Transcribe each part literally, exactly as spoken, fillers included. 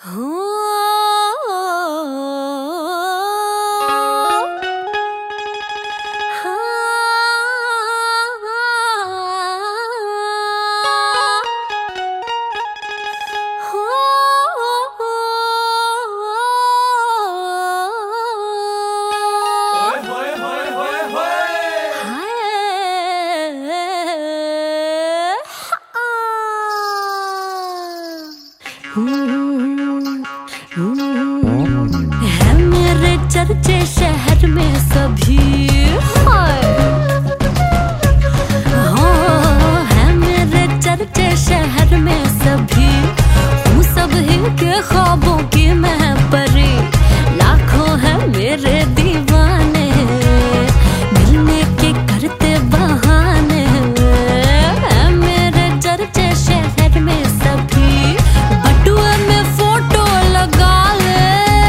हो है मेरे चर्चे शहर में सभी, हाँ है मेरे चर्चे शहर में सभी। हूँ सब ही के ख्वाबों की मैं परी, लाखों है मेरे दीवाने मिलने के करते बहाने। है मेरे चर्चे शहर में सभी, बटुए में फोटो लगा ले,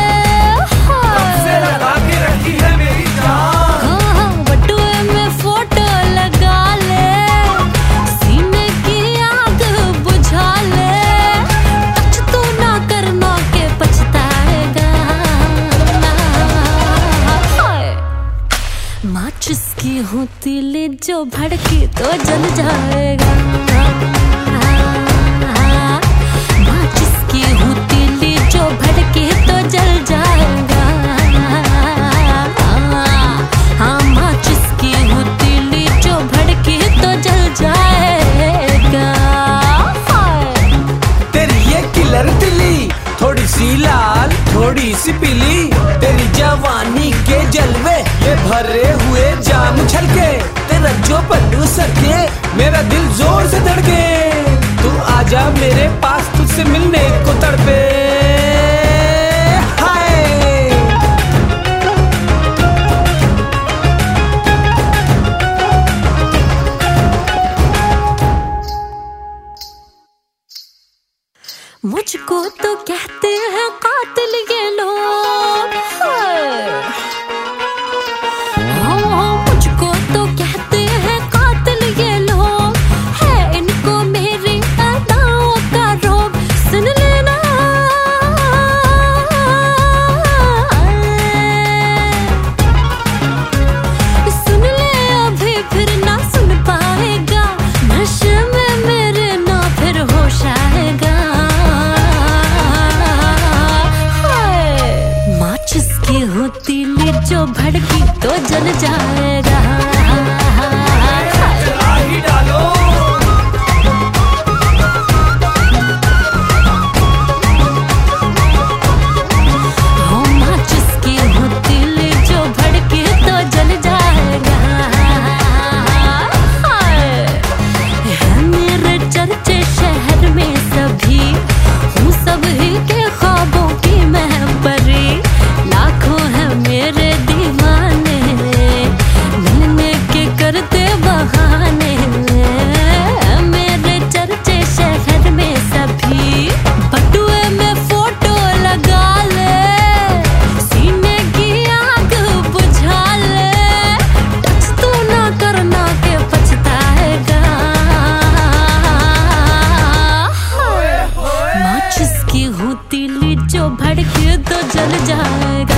लगा के रखी है मेरी जान। हाँ बटुए में फोटो लगा ले, सीने की आग बुझा ले। टच तू ना करना के पछताएगा, माचिस की हूँ तीली जो भड़की तो जल जाएगा। माचिस की हूँ तीली जो भड़की तो जल जाएगा। हाँ माचिस की हूँ तीली जो भड़की तो जल जाएगा। तेरी ये किलर तिली, थोड़ी सी लाल थोड़ी सी पीली, तेरी जवानी के जलवे ये भरे हुए जाम छलके। तेरा जो पल्लू सरके मेरा दिल जोर से धड़के। तू आजा मेरे पास, तुझसे मिलने को तड़पे। मुझको तो कहते हैं कातिल ये लोग, हाँ मुझको तो कहते हैं कातिल ये लोग। है इनको मेरी अदाओं का रोग, सुन लेना सुन ले अभी फिर ना सुन पाएगा। नशे में मेरे ना फिर होश आएगा। जिसकी हो तीली जो भड़की तो जल जाएगा। जिसकी हूँ तीली जो भड़के तो जल जाएगा।